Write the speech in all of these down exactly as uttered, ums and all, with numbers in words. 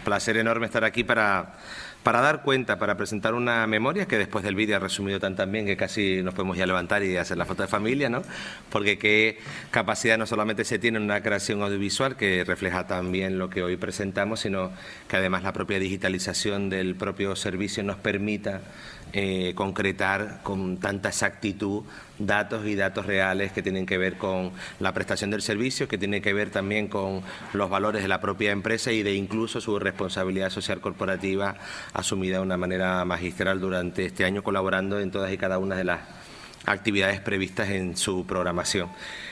placer enorme estar aquí para, para dar cuenta, para presentar una memoria que después del vídeo ha resumido tan tan bien que casi nos podemos ya levantar y hacer la foto de familia, ¿no? Porque qué capacidad no solamente se tiene en una creación audiovisual que refleja también lo que hoy presentamos, sino que además la propia digitalización del propio servicio nos permita eh, concretar con tanta exactitud datos y datos reales que tienen que ver con la prestación del servicio, que tienen que ver también con los valores de la propia empresa y de incluso su responsabilidad social corporativa asumida de una manera magistral durante este año, colaborando en todas y cada una de las actividades previstas en su programación.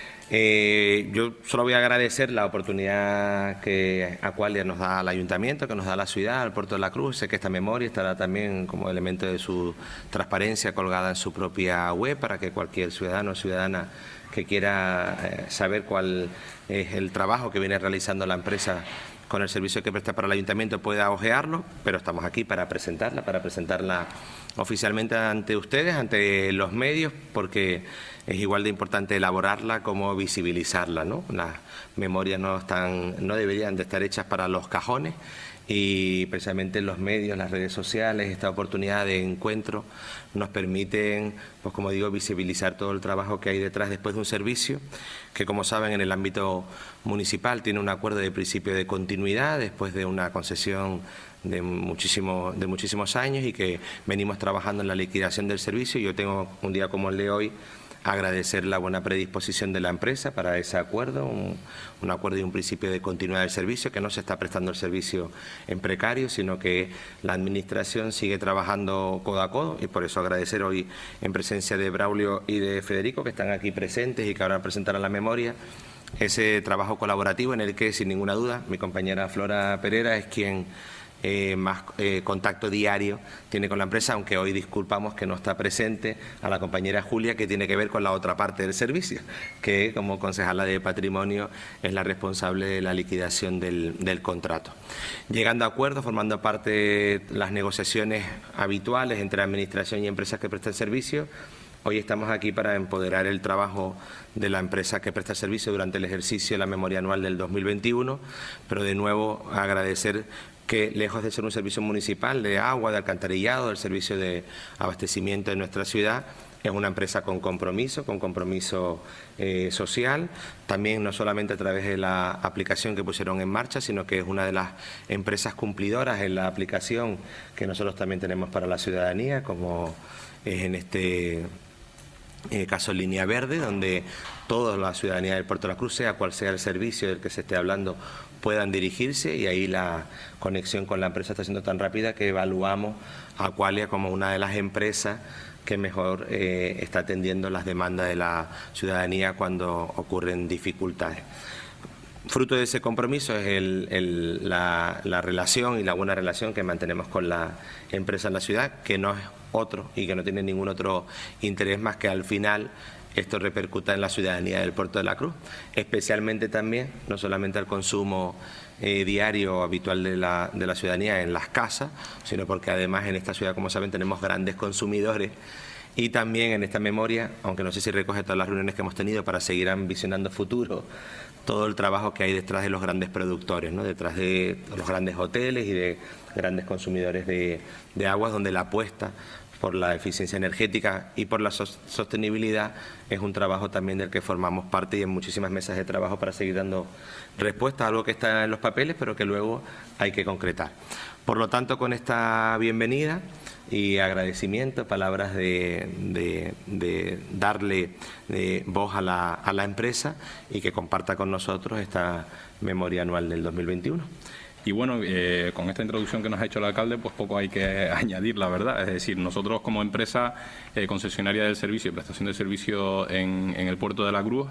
Eh, yo solo voy a agradecer la oportunidad que Aqualia nos da al Ayuntamiento, que nos da la ciudad, al Puerto de la Cruz. Sé que esta memoria estará también como elemento de su transparencia colgada en su propia web para que cualquier ciudadano o ciudadana que quiera eh, saber cuál es el trabajo que viene realizando la empresa con el servicio que presta para el Ayuntamiento pueda ojearlo, pero estamos aquí para presentarla, para presentarla oficialmente ante ustedes, ante los medios, porque es igual de importante elaborarla como visibilizarla, ¿no? Las memorias no están, no deberían de estar hechas para los cajones y precisamente los medios, las redes sociales, esta oportunidad de encuentro nos permiten, pues como digo, visibilizar todo el trabajo que hay detrás después de un servicio que, como saben, en el ámbito municipal tiene un acuerdo de principio de continuidad después de una concesión de, muchísimo, de muchísimos años y que venimos trabajando en la liquidación del servicio. Yo tengo un día como el de hoy agradecer la buena predisposición de la empresa para ese acuerdo, un, un acuerdo y un principio de continuidad del servicio, que no se está prestando el servicio en precario, sino que la Administración sigue trabajando codo a codo, y por eso agradecer hoy en presencia de Braulio y de Federico, que están aquí presentes y que ahora presentarán la memoria, ese trabajo colaborativo en el que, sin ninguna duda, mi compañera Flora Pereira es quien Eh, más eh, contacto diario tiene con la empresa, aunque hoy disculpamos que no está presente a la compañera Julia, que tiene que ver con la otra parte del servicio, que como concejala de Patrimonio es la responsable de la liquidación del, del contrato. Llegando a acuerdos, formando parte de las negociaciones habituales entre Administración y empresas que prestan servicio, hoy estamos aquí para empoderar el trabajo de la empresa que presta servicio durante el ejercicio de la memoria anual del dos mil veintiuno, pero de nuevo agradecer que, lejos de ser un servicio municipal de agua, de alcantarillado, del servicio de abastecimiento de nuestra ciudad, es una empresa con compromiso, con compromiso eh, social, también no solamente a través de la aplicación que pusieron en marcha, sino que es una de las empresas cumplidoras en la aplicación que nosotros también tenemos para la ciudadanía, como es en este eh, caso Línea Verde, donde toda la ciudadanía del Puerto de la Cruz, sea cual sea el servicio del que se esté hablando, puedan dirigirse, y ahí la conexión con la empresa está siendo tan rápida que evaluamos a Aqualia como una de las empresas que mejor eh, está atendiendo las demandas de la ciudadanía cuando ocurren dificultades. Fruto de ese compromiso es el, el, la, la relación y la buena relación que mantenemos con la empresa en la ciudad, que no es otro y que no tiene ningún otro interés más que al final esto repercuta en la ciudadanía del Puerto de la Cruz, especialmente también, no solamente al consumo eh, diario habitual de la, de la ciudadanía en las casas, sino porque además en esta ciudad, como saben, tenemos grandes consumidores, y también en esta memoria, aunque no sé si recoge todas las reuniones que hemos tenido para seguir ambicionando futuro, todo el trabajo que hay detrás de los grandes productores, ¿no? Detrás de los grandes hoteles y de grandes consumidores de, de aguas, donde la apuesta por la eficiencia energética y por la sostenibilidad es un trabajo también del que formamos parte, y en muchísimas mesas de trabajo para seguir dando respuesta a algo que está en los papeles pero que luego hay que concretar. Por lo tanto, con esta bienvenida y agradecimiento, palabras de, de, de darle de voz a la, a la empresa y que comparta con nosotros esta memoria anual del dos mil veintiuno. Y bueno, eh, con esta introducción que nos ha hecho el alcalde, pues poco hay que añadir, la verdad. Es decir, nosotros como empresa eh, concesionaria del servicio y prestación de servicio en, en el Puerto de la Cruz,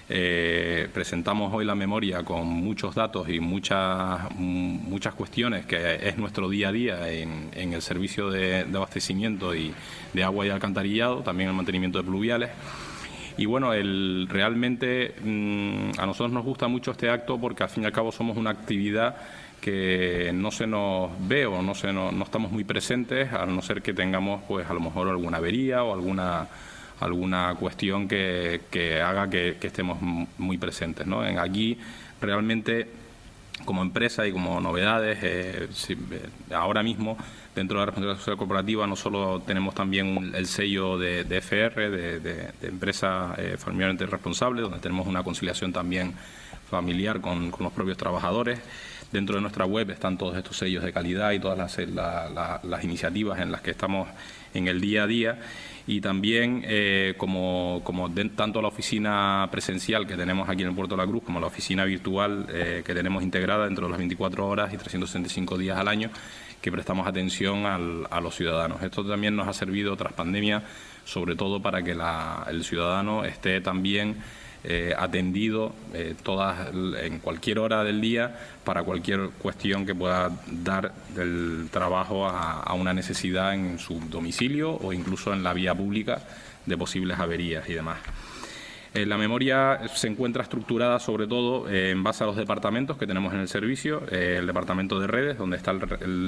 eh, presentamos hoy la memoria con muchos datos y muchas, muchas cuestiones que es nuestro día a día en, en el servicio de, de abastecimiento y de agua y alcantarillado, también el mantenimiento de pluviales. Y bueno, el, realmente mmm, a nosotros nos gusta mucho este acto porque al fin y al cabo somos una actividad que no se nos ve o no, se nos, no estamos muy presentes, a no ser que tengamos pues a lo mejor alguna avería o alguna, alguna cuestión que, que haga que, que estemos muy presentes, ¿no? En aquí realmente como empresa y como novedades, eh, si, eh, ahora mismo dentro de la responsabilidad social corporativa no solo tenemos también un, el sello de, de F R, de, de, de empresa eh, familiarmente responsable, donde tenemos una conciliación también familiar con, con los propios trabajadores. Dentro de nuestra web están todos estos sellos de calidad y todas las, la, la, las iniciativas en las que estamos en el día a día. Y también, eh, como, como de, tanto la oficina presencial que tenemos aquí en el Puerto de la Cruz, como la oficina virtual eh, que tenemos integrada dentro de las veinticuatro horas y trescientos sesenta y cinco días al año, que prestamos atención al, a los ciudadanos. Esto también nos ha servido tras pandemia, sobre todo para que la, el ciudadano esté también eh, atendido eh, todas, en cualquier hora del día para cualquier cuestión que pueda dar del trabajo a, a una necesidad en su domicilio o incluso en la vía pública de posibles averías y demás. Eh, la memoria se encuentra estructurada sobre todo eh, en base a los departamentos que tenemos en el servicio, eh, el departamento de redes, donde están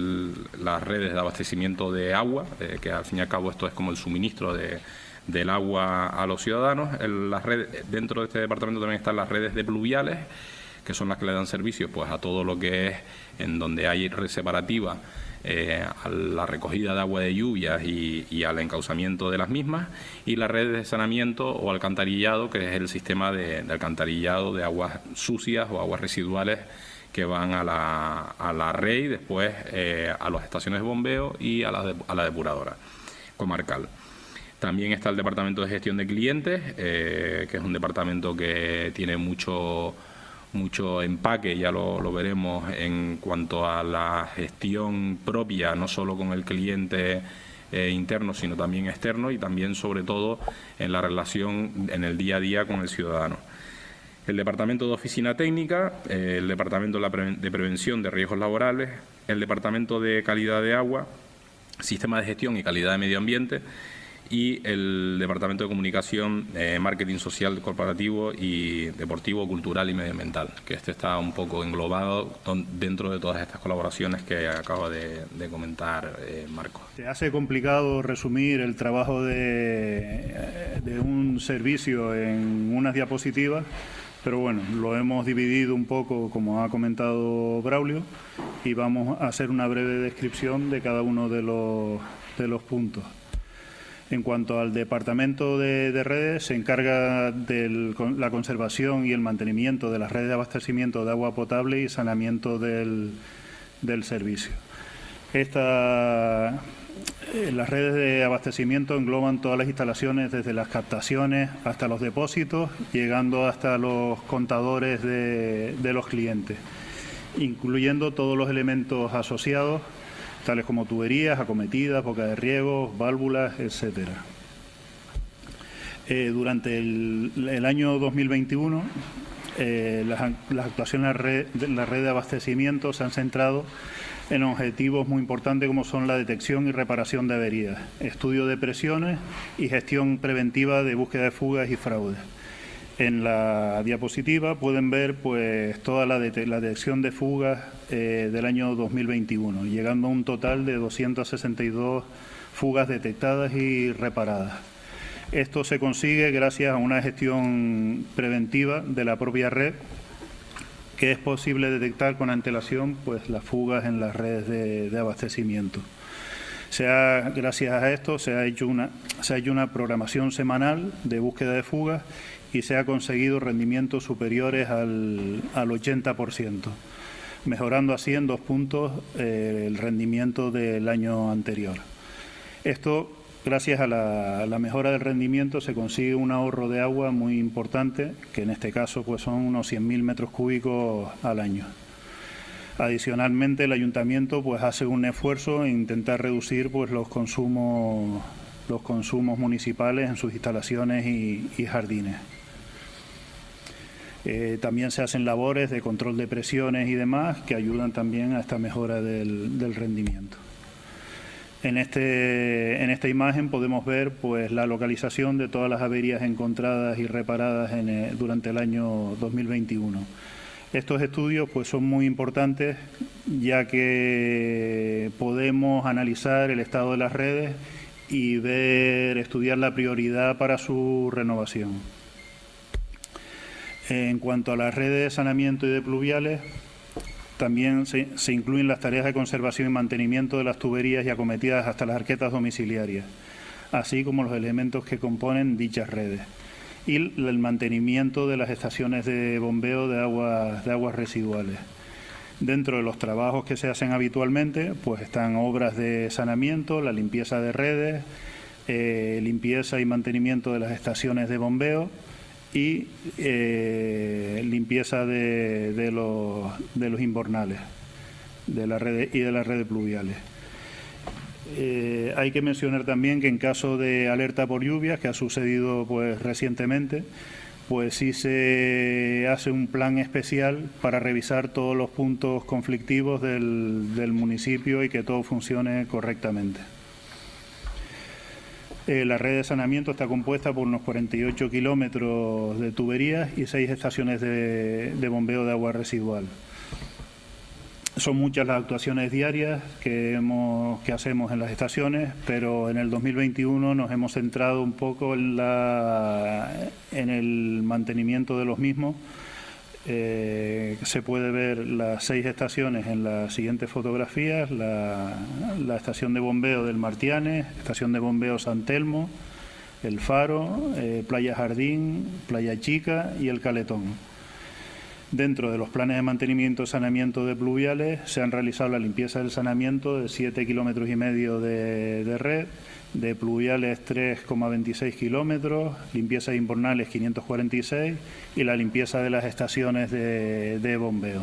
las redes de abastecimiento de agua, eh, que al fin y al cabo esto es como el suministro de, del agua a los ciudadanos. El, las redes, dentro de este departamento también están las redes de pluviales, que son las que le dan servicio pues, a todo lo que es en donde hay red separativa, Eh, a la recogida de agua de lluvias y, y al encauzamiento de las mismas, y la red de saneamiento o alcantarillado, que es el sistema de, de alcantarillado de aguas sucias o aguas residuales que van a la, a la R E I, después eh, a las estaciones de bombeo y a la, de, a la depuradora comarcal. También está el departamento de gestión de clientes, eh, que es un departamento que tiene mucho mucho empaque, ya lo, lo veremos, en cuanto a la gestión propia, no solo con el cliente eh, interno, sino también externo, y también, sobre todo, en la relación en el día a día con el ciudadano. El Departamento de Oficina Técnica, eh, el Departamento de, la Pre- de Prevención de Riesgos Laborales, el Departamento de Calidad de Agua, Sistema de Gestión y Calidad de Medio Ambiente, y el Departamento de Comunicación, eh, Marketing Social Corporativo y Deportivo, Cultural y Medioambiental, que este está un poco englobado dentro de todas estas colaboraciones que acaba de, de comentar eh, Marco. Se hace complicado resumir el trabajo de, de un servicio en unas diapositivas, pero bueno, lo hemos dividido un poco, como ha comentado Braulio, y vamos a hacer una breve descripción de cada uno de los, de los puntos. En cuanto al departamento de, de redes, se encarga de la conservación y el mantenimiento de las redes de abastecimiento de agua potable y saneamiento del, del servicio. Esta, eh, las redes de abastecimiento engloban todas las instalaciones, desde las captaciones hasta los depósitos, llegando hasta los contadores de, de los clientes, incluyendo todos los elementos asociados, tales como tuberías, acometidas, boca de riego, válvulas, etcétera. Eh, durante el, el año dos mil veintiuno, eh, las, las actuaciones en la red, la red de abastecimiento se han centrado en objetivos muy importantes como son la detección y reparación de averías, estudio de presiones y gestión preventiva de búsqueda de fugas y fraudes. En la diapositiva pueden ver pues toda la, de la detección de fugas eh, del año dos mil veintiuno, llegando a un total de doscientas sesenta y dos fugas detectadas y reparadas. Esto se consigue gracias a una gestión preventiva de la propia red, que es posible detectar con antelación pues las fugas en las redes de, de abastecimiento. Se ha, gracias a esto se ha hecho una, se ha hecho una programación semanal de búsqueda de fugas y se ha conseguido rendimientos superiores al, al ochenta por ciento, mejorando así en dos puntos eh, el rendimiento del año anterior. Esto, gracias a la, a la mejora del rendimiento, se consigue un ahorro de agua muy importante, que en este caso pues, son unos cien mil metros cúbicos al año. Adicionalmente, el ayuntamiento pues, hace un esfuerzo en intentar reducir pues, los consumos, los consumos municipales en sus instalaciones y, y jardines. Eh, también se hacen labores de control de presiones y demás que ayudan también a esta mejora del, del rendimiento. En, este, en esta imagen podemos ver pues, la localización de todas las averías encontradas y reparadas en, eh, durante el año dos mil veintiuno. Estos estudios pues, son muy importantes ya que podemos analizar el estado de las redes y ver, estudiar la prioridad para su renovación. En cuanto a las redes de saneamiento y de pluviales, también se, se incluyen las tareas de conservación y mantenimiento de las tuberías y acometidas hasta las arquetas domiciliarias, así como los elementos que componen dichas redes, y el mantenimiento de las estaciones de bombeo de aguas, de aguas residuales. Dentro de los trabajos que se hacen habitualmente, pues están obras de saneamiento, la limpieza de redes, eh, limpieza y mantenimiento de las estaciones de bombeo y eh, limpieza de, de, los, de los invernales de la red y de las redes pluviales. Eh, hay que mencionar también que en caso de alerta por lluvias, que ha sucedido pues recientemente, pues sí se hace un plan especial para revisar todos los puntos conflictivos del, del municipio y que todo funcione correctamente. Eh, la red de saneamiento está compuesta por unos cuarenta y ocho kilómetros de tuberías y seis estaciones de, de bombeo de agua residual. Son muchas las actuaciones diarias que, hemos, que hacemos en las estaciones, pero en el dos mil veintiuno nos hemos centrado un poco en, la, en el mantenimiento de los mismos. Eh, se puede ver las seis estaciones en las siguientes fotografías: la, la estación de bombeo del Martianes, estación de bombeo San Telmo, el Faro, eh, Playa Jardín, Playa Chica y el Caletón. Dentro de los planes de mantenimiento y saneamiento de pluviales se han realizado la limpieza del saneamiento de siete kilómetros y medio de, de red, de pluviales tres coma veintiséis kilómetros, limpieza de invernales quinientos cuarenta y seis y la limpieza de las estaciones de, de bombeo.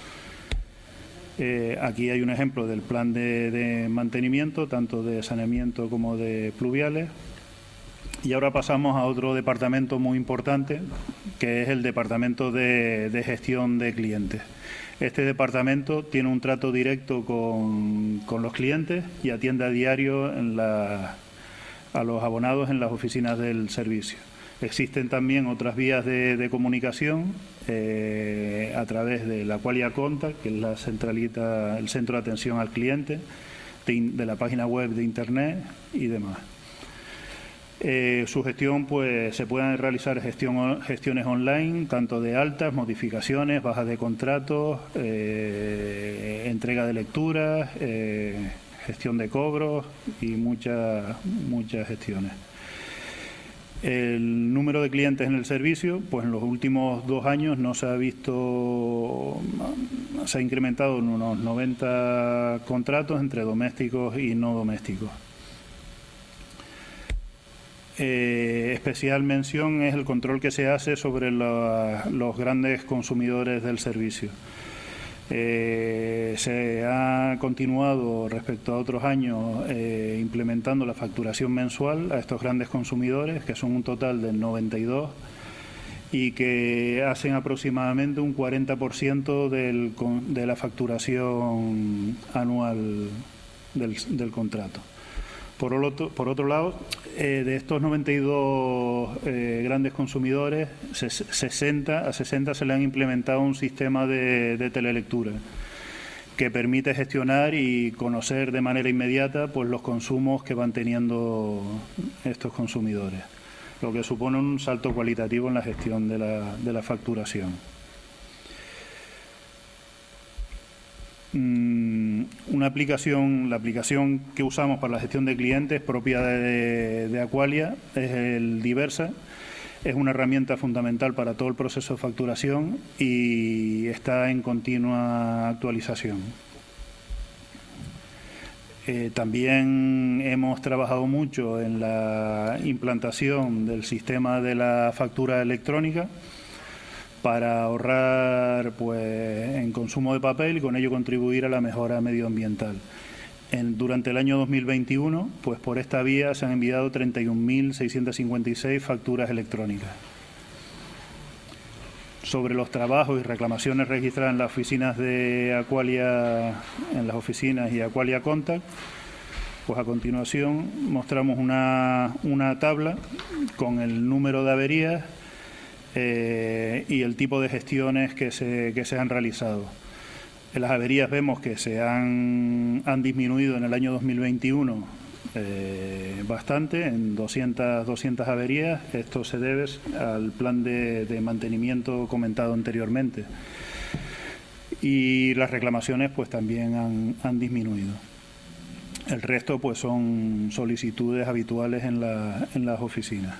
Eh, aquí hay un ejemplo del plan de, de mantenimiento, tanto de saneamiento como de pluviales. Y ahora pasamos a otro departamento muy importante, que es el departamento de, de gestión de clientes. Este departamento tiene un trato directo con, con los clientes y atiende a diario en la, a los abonados en las oficinas del servicio. Existen también otras vías de, de comunicación eh, a través de la Aqualia Contact, que es la centralita, el centro de atención al cliente, de, de la página web de Internet y demás. Eh, su gestión, pues se pueden realizar gestión, gestiones online, tanto de altas, modificaciones, bajas de contratos, eh, entrega de lecturas, eh, gestión de cobros y muchas, muchas gestiones. El número de clientes en el servicio, pues en los últimos dos años no se ha visto, se ha incrementado en unos noventa contratos entre domésticos y no domésticos. Eh, especial mención es el control que se hace sobre la, los grandes consumidores del servicio. Eh, se ha continuado respecto a otros años eh, implementando la facturación mensual a estos grandes consumidores, que son un total de noventa y dos y que hacen aproximadamente un cuarenta por ciento del, de la facturación anual del, del contrato. Por otro, por otro lado, eh, de estos noventa y dos eh, grandes consumidores, sesenta, a sesenta se le han implementado un sistema de, de telelectura que permite gestionar y conocer de manera inmediata pues, los consumos que van teniendo estos consumidores, lo que supone un salto cualitativo en la gestión de la, de la facturación. Una aplicación, la aplicación que usamos para la gestión de clientes propia de, de Aqualia es el Diversa. Es una herramienta fundamental para todo el proceso de facturación y está en continua actualización. Eh, también hemos trabajado mucho en la implantación del sistema de la factura electrónica para ahorrar pues, en consumo de papel y con ello contribuir a la mejora medioambiental. En, durante el año dos mil veintiuno, pues por esta vía se han enviado treinta y un mil seiscientas cincuenta y seis facturas electrónicas. Sobre los trabajos y reclamaciones registradas en las oficinas de Aqualia, en las oficinas y Aqualia Contact, pues a continuación mostramos una, una tabla con el número de averías Eh, y el tipo de gestiones que se, que se han realizado. En las averías vemos que se han, han disminuido en el año dos mil veintiuno eh, bastante, en doscientas, doscientas averías. Esto se debe al plan de, de mantenimiento comentado anteriormente. y las reclamaciones pues también han, han disminuido. El resto pues son solicitudes habituales en, la, en las oficinas.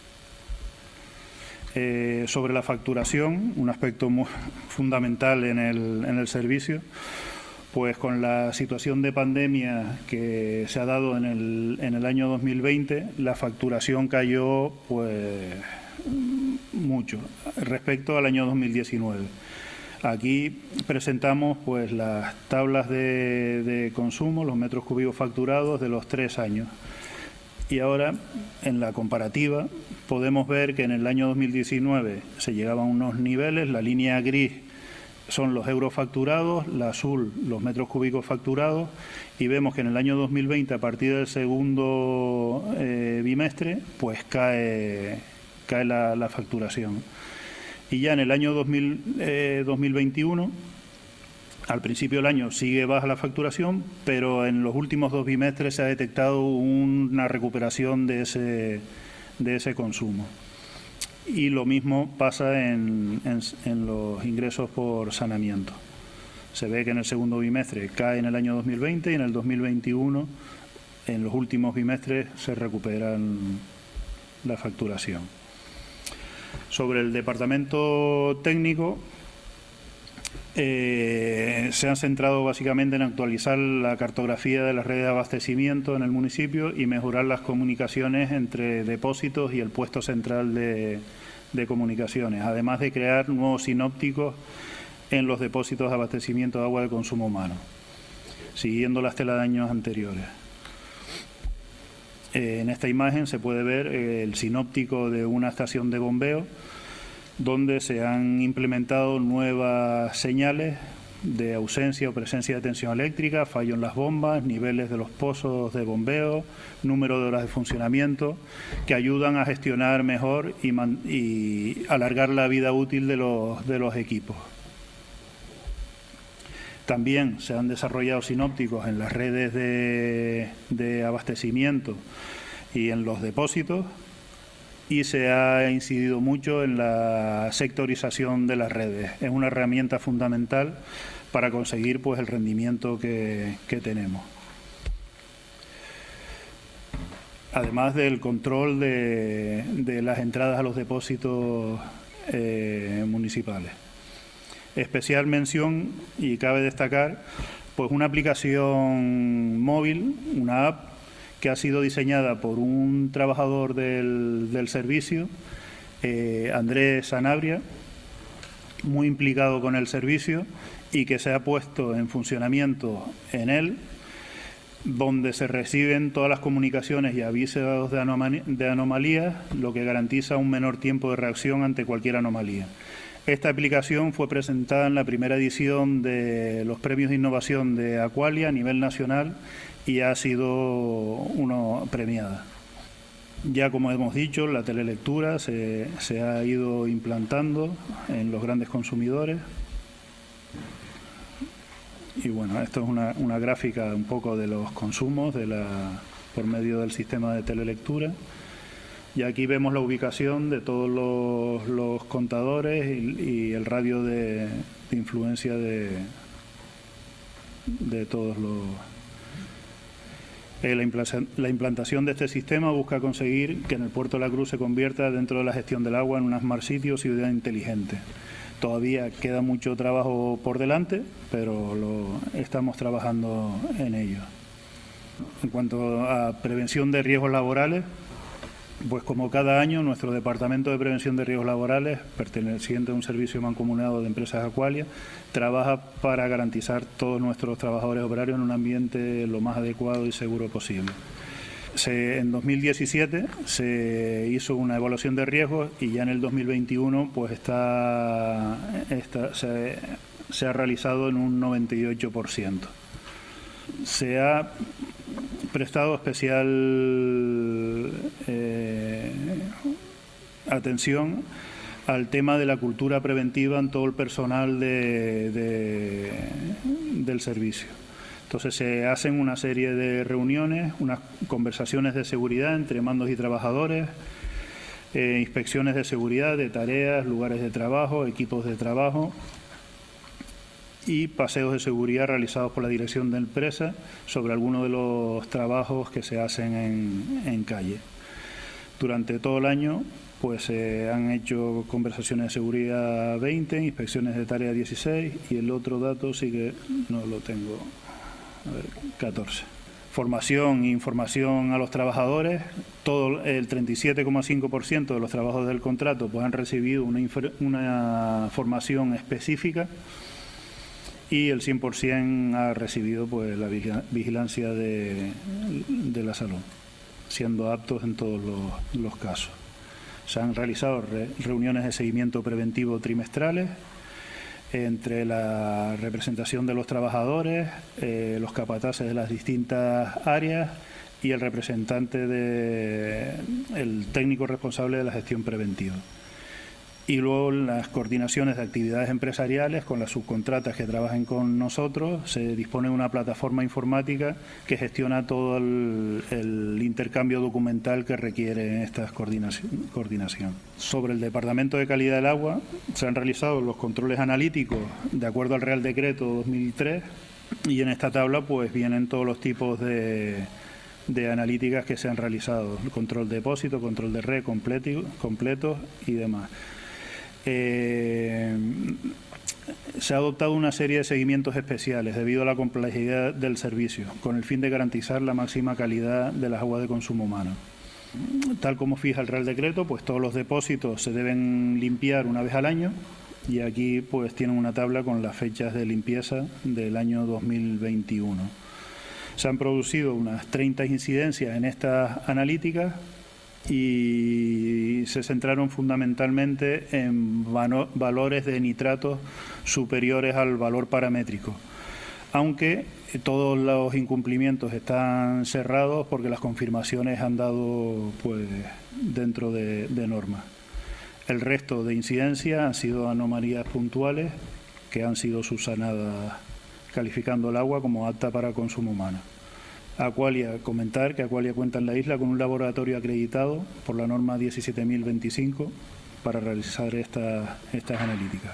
Eh, sobre la facturación, un aspecto muy fundamental en el, en el servicio, pues con la situación de pandemia que se ha dado en el, en el año dos mil veinte, la facturación cayó pues mucho respecto al año dos mil diecinueve. Aquí presentamos pues las tablas de, de consumo, los metros cúbicos facturados de los tres años. Y ahora, en la comparativa, podemos ver que en el año dos mil diecinueve se llegaban a unos niveles, la línea gris son los euros facturados, la azul los metros cúbicos facturados, y vemos que en el año dos mil veinte, a partir del segundo eh, bimestre, pues cae, cae la, la facturación. Y ya en el año dos mil, eh, dos mil veintiuno, al principio del año sigue baja la facturación, pero en los últimos dos bimestres se ha detectado una recuperación de ese, de ese consumo. Y lo mismo pasa en, en, en los ingresos por saneamiento. Se ve que en el segundo bimestre cae en el año dos mil veinte y en el dos mil veintiuno, en los últimos bimestres, se recupera la facturación. Sobre el departamento técnico, Eh, se han centrado básicamente en actualizar la cartografía de las redes de abastecimiento en el municipio y mejorar las comunicaciones entre depósitos y el puesto central de, de comunicaciones, además de crear nuevos sinópticos en los depósitos de abastecimiento de agua de consumo humano, siguiendo las telarañas anteriores. Eh, en esta imagen se puede ver eh, el sinóptico de una estación de bombeo, donde se han implementado nuevas señales de ausencia o presencia de tensión eléctrica, fallo en las bombas, niveles de los pozos de bombeo, número de horas de funcionamiento, que ayudan a gestionar mejor y, man y alargar la vida útil de los, de los equipos. También se han desarrollado sinópticos en las redes de, de abastecimiento y en los depósitos, y se ha incidido mucho en la sectorización de las redes. Es una herramienta fundamental para conseguir pues el rendimiento que, que tenemos. Además del control de, de las entradas a los depósitos eh, municipales. Especial mención, y cabe destacar, pues una aplicación móvil, una app, que ha sido diseñada por un trabajador del, del servicio, eh, Andrés Sanabria, muy implicado con el servicio y que se ha puesto en funcionamiento en él, donde se reciben todas las comunicaciones y avisos de, anomalía, de anomalías, lo que garantiza un menor tiempo de reacción ante cualquier anomalía. Esta aplicación fue presentada en la primera edición de los premios de innovación de Aqualia a nivel nacional y ha sido uno premiada. Ya como hemos dicho, la telelectura se, se ha ido implantando en los grandes consumidores. Y bueno, esto es una, una gráfica un poco de los consumos de la, por medio del sistema de telelectura. Y aquí vemos la ubicación de todos los, los contadores y, y el radio de, de influencia de, de todos los... Eh, la implantación de este sistema busca conseguir que en el Puerto de la Cruz se convierta dentro de la gestión del agua en una Smart City o ciudad inteligente. Todavía queda mucho trabajo por delante, pero lo, estamos trabajando en ello. En cuanto a prevención de riesgos laborales, pues como cada año, nuestro Departamento de Prevención de Riesgos Laborales, perteneciente a un servicio mancomunado de Empresas Aqualia, trabaja para garantizar todos nuestros trabajadores operarios en un ambiente lo más adecuado y seguro posible. Se, en dos mil diecisiete se hizo una evaluación de riesgos y ya en el dos mil veintiuno pues está, está, se, se ha realizado en un noventa y ocho por ciento. Se ha prestado especial eh, atención al tema de la cultura preventiva en todo el personal de, de, del servicio. Entonces se hacen una serie de reuniones, unas conversaciones de seguridad entre mandos y trabajadores, eh, inspecciones de seguridad de tareas, lugares de trabajo, equipos de trabajo, y paseos de seguridad realizados por la dirección de empresa sobre algunos de los trabajos que se hacen en, en calle. Durante todo el año pues se eh, han hecho conversaciones de seguridad veinte, inspecciones de tarea dieciséis y el otro dato sí que no lo tengo, a ver, catorce. Formación e información a los trabajadores. Todo el treinta y siete coma cinco por ciento de los trabajadores del contrato pues han recibido una, una formación específica y el cien por ciento ha recibido pues la vigilancia de, de la salud, siendo aptos en todos los, los casos. Se han realizado re, reuniones de seguimiento preventivo trimestrales entre la representación de los trabajadores, eh, los capataces de las distintas áreas y el representante de el técnico responsable de la gestión preventiva. Y luego las coordinaciones de actividades empresariales con las subcontratas que trabajen con nosotros. Se dispone de una plataforma informática que gestiona todo el, el intercambio documental que requiere esta coordinación, coordinación. Sobre el Departamento de Calidad del Agua, se han realizado los controles analíticos de acuerdo al Real Decreto dos mil tres y en esta tabla pues vienen todos los tipos de, de analíticas que se han realizado, control de depósito, control de red completo, completos y demás. Eh, se ha adoptado una serie de seguimientos especiales debido a la complejidad del servicio, con el fin de garantizar la máxima calidad de las aguas de consumo humano. Tal como fija el Real Decreto, pues todos los depósitos se deben limpiar una vez al año y aquí pues tienen una tabla con las fechas de limpieza del año dos mil veintiuno. Se han producido unas treinta incidencias en estas analíticas y se centraron fundamentalmente en valores de nitratos superiores al valor paramétrico, aunque todos los incumplimientos están cerrados porque las confirmaciones han dado pues dentro de, de normas. El resto de incidencias han sido anomalías puntuales que han sido subsanadas calificando el agua como apta para consumo humano. Aqualia, comentar que Aqualia cuenta en la isla con un laboratorio acreditado por la norma diecisiete mil veinticinco para realizar estas, estas analíticas.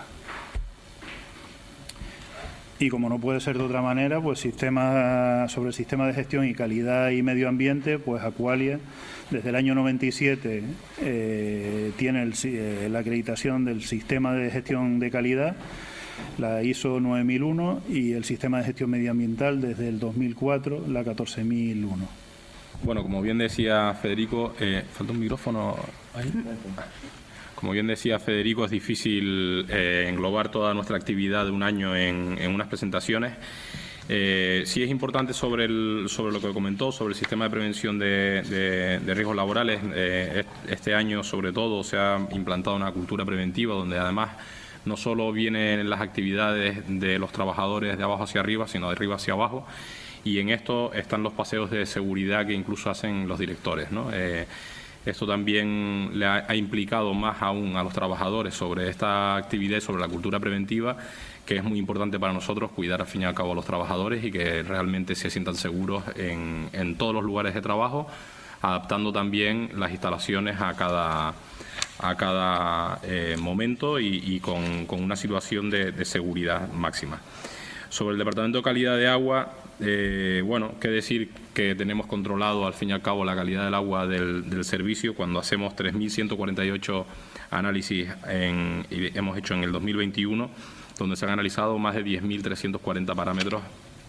Y como no puede ser de otra manera, pues sistema, sobre el sistema de gestión y calidad y medio ambiente, pues Aqualia desde el año noventa y siete eh, tiene el, eh, la acreditación del sistema de gestión de calidad, la I S O nueve mil uno, y el sistema de gestión medioambiental desde el dos mil cuatro, la catorce mil uno. Bueno, como bien decía Federico, eh, falta un micrófono ahí. Como bien decía Federico, es difícil eh, englobar toda nuestra actividad de un año en, en unas presentaciones. Eh, sí es importante sobre, el, sobre lo que comentó, sobre el sistema de prevención de, de, de riesgos laborales. Eh, este año, sobre todo, se ha implantado una cultura preventiva donde además no solo vienen las actividades de los trabajadores de abajo hacia arriba, sino de arriba hacia abajo, y en esto están los paseos de seguridad que incluso hacen los directores, ¿no? Eh, esto también le ha, ha implicado más aún a los trabajadores sobre esta actividad y sobre la cultura preventiva, que es muy importante para nosotros cuidar al fin y al cabo a los trabajadores y que realmente se sientan seguros en, en todos los lugares de trabajo, adaptando también las instalaciones a cada a cada eh, momento y, y con, con una situación de, de seguridad máxima. Sobre el Departamento de Calidad de Agua, eh, bueno, qué decir que tenemos controlado al fin y al cabo la calidad del agua del, del servicio cuando hacemos tres mil ciento cuarenta y ocho análisis en, y hemos hecho en el dos mil veintiuno, donde se han analizado más de diez mil trescientos cuarenta parámetros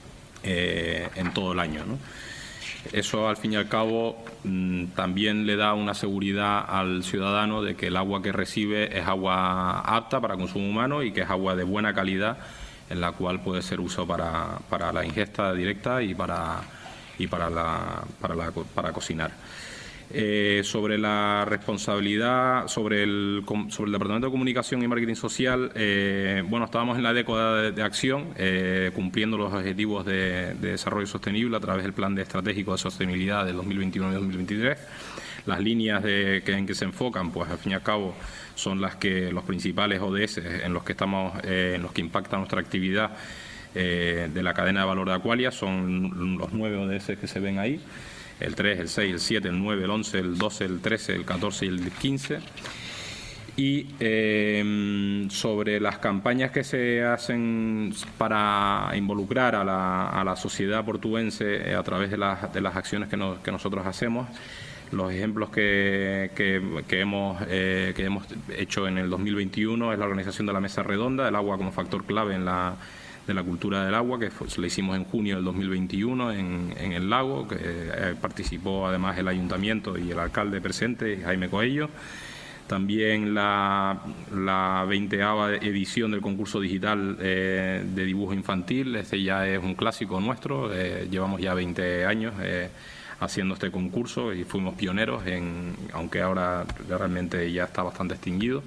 eh, en todo el año, ¿no? Eso, al fin y al cabo, también le da una seguridad al ciudadano de que el agua que recibe es agua apta para consumo humano y que es agua de buena calidad, en la cual puede ser uso para, para la ingesta directa y para, y para, la, para, la, para cocinar. Eh, sobre la responsabilidad, sobre el, sobre el Departamento de Comunicación y Marketing Social, eh, bueno, estábamos en la década de, de acción, eh, cumpliendo los objetivos de, de desarrollo sostenible a través del Plan de Estratégico de Sostenibilidad del dos mil veintiuno y dos mil veintitrés. Las líneas de, que, en que se enfocan, pues al fin y al cabo, son las que los principales O D S en los que estamos, eh, en los que impacta nuestra actividad eh, de la cadena de valor de Aqualia, son los nueve O D S que se ven ahí. El tres, el seis, el siete, el nueve, el once, el doce, el trece, el catorce y el quince. Y eh, sobre las campañas que se hacen para involucrar a la, a la sociedad portuense a través de las, de las acciones que, nos, que nosotros hacemos, los ejemplos que, que, que, hemos, eh, que hemos hecho en el dos mil veintiuno es la organización de la Mesa Redonda, el agua como factor clave en la, de la cultura del agua, que fue, la hicimos en junio del dos mil veintiuno en, en el lago, que eh, participó además el ayuntamiento y el alcalde presente, Jaime Coello. También la, la veinteava edición del concurso digital eh, de dibujo infantil, este ya es un clásico nuestro, eh, llevamos ya veinte años eh, haciendo este concurso y fuimos pioneros, en, aunque ahora realmente ya está bastante extinguido.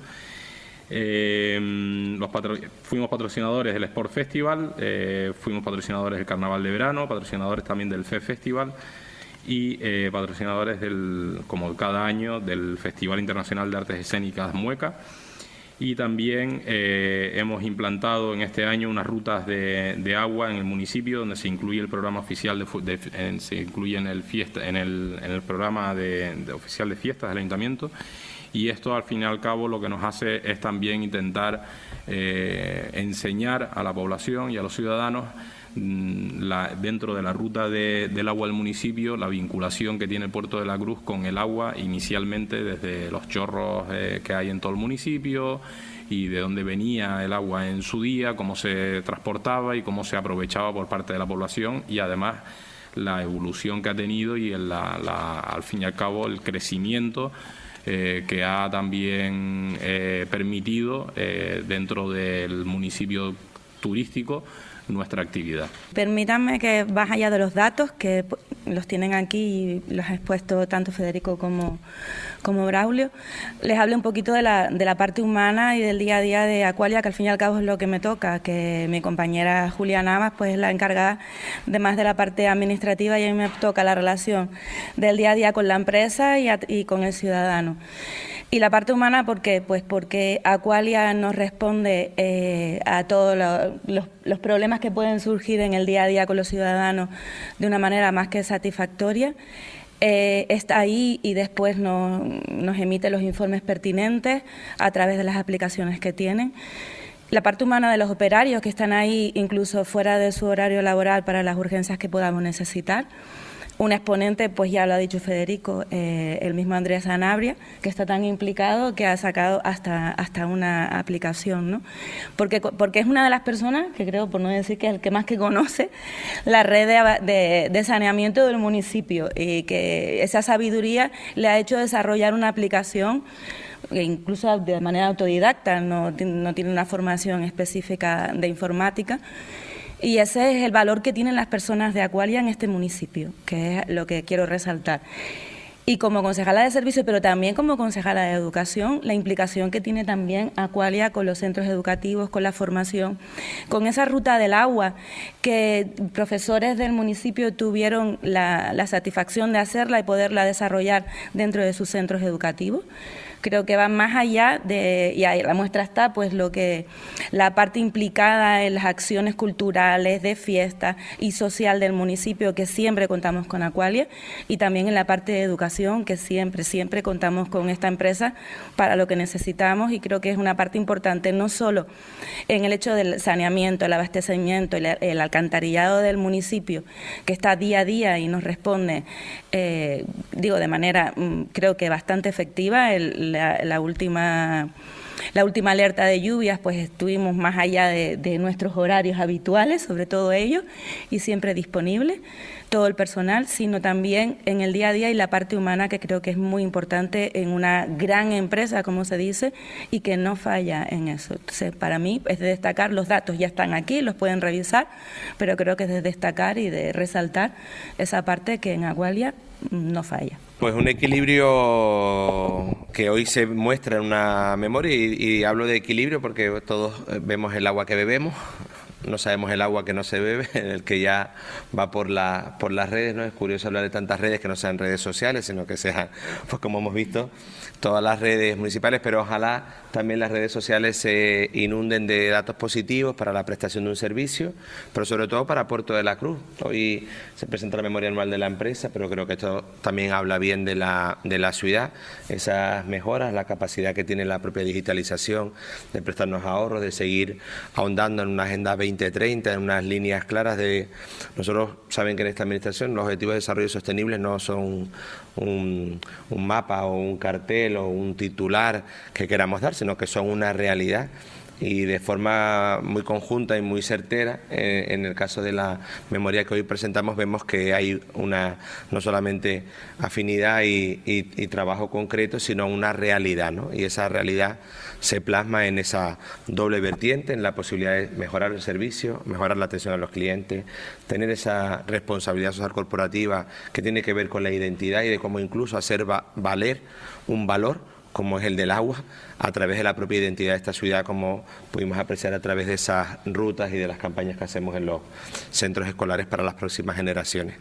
Eh, los patro fuimos patrocinadores del Sport Festival, eh, fuimos patrocinadores del Carnaval de Verano, patrocinadores también del F E Festival, y eh, patrocinadores, del, como cada año, del Festival Internacional de Artes Escénicas Mueca. Y también eh, hemos implantado en este año unas rutas de, de agua en el municipio, donde se incluye el programa oficial de, de en, se incluye en el fiesta en el, en el programa de, de oficial de fiestas del ayuntamiento. Y esto, al fin y al cabo, lo que nos hace es también intentar eh, enseñar a la población y a los ciudadanos La, dentro de la ruta de, del agua del municipio, la vinculación que tiene el Puerto de la Cruz con el agua, inicialmente desde los chorros eh, que hay en todo el municipio y de dónde venía el agua en su día, cómo se transportaba y cómo se aprovechaba por parte de la población, y además la evolución que ha tenido y el, la, la, al fin y al cabo el crecimiento eh, que ha también eh, permitido eh, dentro del municipio turístico nuestra actividad. Permítanme que, más allá de los datos, que los tienen aquí y los ha expuesto tanto Federico como, como Braulio, les hable un poquito de la, de la parte humana y del día a día de Aqualia, que al fin y al cabo es lo que me toca, que mi compañera Julia Navas pues, es la encargada de más de la parte administrativa, y a mí me toca la relación del día a día con la empresa y, a, y con el ciudadano. Y la parte humana, ¿por qué? Pues porque Aqualia nos responde eh, a todos lo, los, los problemas que pueden surgir en el día a día con los ciudadanos de una manera más que satisfactoria. Eh, está ahí y después nos, nos emite los informes pertinentes a través de las aplicaciones que tienen. La parte humana de los operarios que están ahí incluso fuera de su horario laboral para las urgencias que podamos necesitar. Un exponente, pues ya lo ha dicho Federico, eh, el mismo Andrés Sanabria, que está tan implicado que ha sacado hasta, hasta una aplicación, ¿no? Porque, porque es una de las personas, que creo, por no decir que es el que más que conoce, la red de, de, de saneamiento del municipio, y que esa sabiduría le ha hecho desarrollar una aplicación incluso de manera autodidacta, no, no tiene una formación específica de informática. Y ese es el valor que tienen las personas de Aqualia en este municipio, que es lo que quiero resaltar. Y como concejala de servicio, pero también como concejala de educación, la implicación que tiene también Aqualia con los centros educativos, con la formación, con esa ruta del agua que profesores del municipio tuvieron la, la satisfacción de hacerla y poderla desarrollar dentro de sus centros educativos. Creo que va más allá de, y ahí la muestra está, pues lo que la parte implicada en las acciones culturales, de fiesta y social del municipio, que siempre contamos con Aqualia, y también en la parte de educación, que siempre, siempre contamos con esta empresa para lo que necesitamos, y creo que es una parte importante, no solo en el hecho del saneamiento, el abastecimiento, el, el alcantarillado del municipio, que está día a día y nos responde, eh, digo, de manera, creo que bastante efectiva. El, La, la última la última alerta de lluvias, pues estuvimos más allá de, de nuestros horarios habituales, sobre todo ellos, y siempre disponibles, todo el personal, sino también en el día a día y la parte humana, que creo que es muy importante en una gran empresa, como se dice, y que no falla en eso. Entonces, para mí es de destacar, los datos ya están aquí, los pueden revisar, pero creo que es de destacar y de resaltar esa parte que en Aqualia no falla. Pues un equilibrio que hoy se muestra en una memoria, y, y hablo de equilibrio porque todos vemos el agua que bebemos, no sabemos el agua que no se bebe, en el que ya va por, la, por las redes, ¿no? Es curioso hablar de tantas redes que no sean redes sociales, sino que sean, pues como hemos visto, todas las redes municipales, pero ojalá también las redes sociales se inunden de datos positivos para la prestación de un servicio, pero sobre todo para Puerto de la Cruz. Hoy se presenta la memoria anual de la empresa, pero creo que esto también habla bien de la, de la ciudad, esas mejoras, la capacidad que tiene la propia digitalización de prestarnos ahorros, de seguir ahondando en una agenda veinte treinta, en unas líneas claras de... Nosotros saben que en esta administración los objetivos de desarrollo sostenible no son un, un mapa o un cartel o un titular que queramos dar, sino que son una realidad y de forma muy conjunta y muy certera. Eh, en el caso de la memoria que hoy presentamos vemos que hay una no solamente afinidad y, y, y trabajo concreto, sino una realidad, ¿no? Y esa realidad se plasma en esa doble vertiente, en la posibilidad de mejorar el servicio, mejorar la atención a los clientes, tener esa responsabilidad social corporativa que tiene que ver con la identidad y de cómo incluso hacer va valer un valor como es el del agua, a través de la propia identidad de esta ciudad, como pudimos apreciar a través de esas rutas y de las campañas que hacemos en los centros escolares para las próximas generaciones.